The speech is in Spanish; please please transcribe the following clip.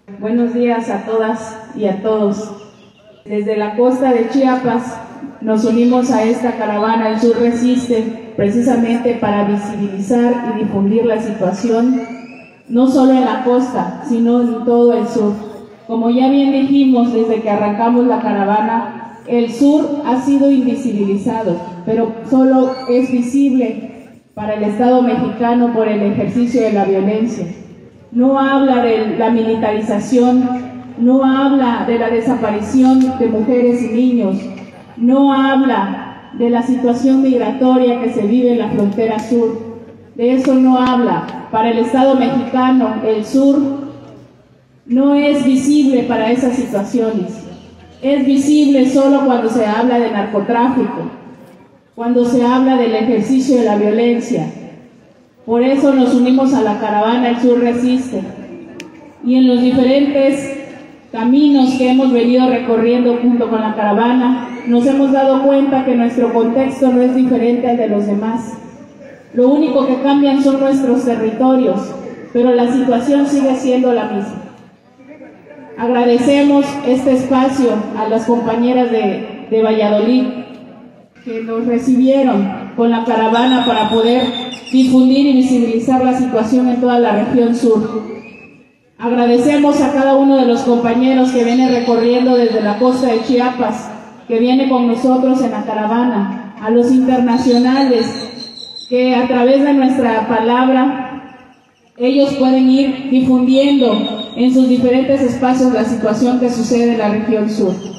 Buenos días a todas y a todos. Desde la costa de Chiapas nos unimos a esta caravana El Sur Resiste, precisamente para visibilizar y difundir la situación, no solo en la costa, sino en todo el sur. Como ya bien dijimos desde que arrancamos la caravana, el sur ha sido invisibilizado, pero solo es visible para el Estado mexicano por el ejercicio de la violencia. No habla de la militarización, no habla de la desaparición de mujeres y niños, no habla de la situación migratoria que se vive en la frontera sur. De eso no habla. Para el Estado mexicano, el sur no es visible para esas situaciones. Es visible solo cuando se habla de narcotráfico, cuando se habla del ejercicio de la violencia. Por eso nos unimos a la caravana El Sur Resiste. Y en los diferentes caminos que hemos venido recorriendo junto con la caravana, nos hemos dado cuenta que nuestro contexto no es diferente al de los demás. Lo único que cambian son nuestros territorios, pero la situación sigue siendo la misma. Agradecemos este espacio a las compañeras de Valladolid que nos recibieron con la caravana para poder difundir y visibilizar la situación en toda la región sur. Agradecemos a cada uno de los compañeros que viene recorriendo desde la costa de Chiapas, que viene con nosotros en la caravana, a los internacionales que a través de nuestra palabra ellos pueden ir difundiendo en sus diferentes espacios la situación que sucede en la región sur.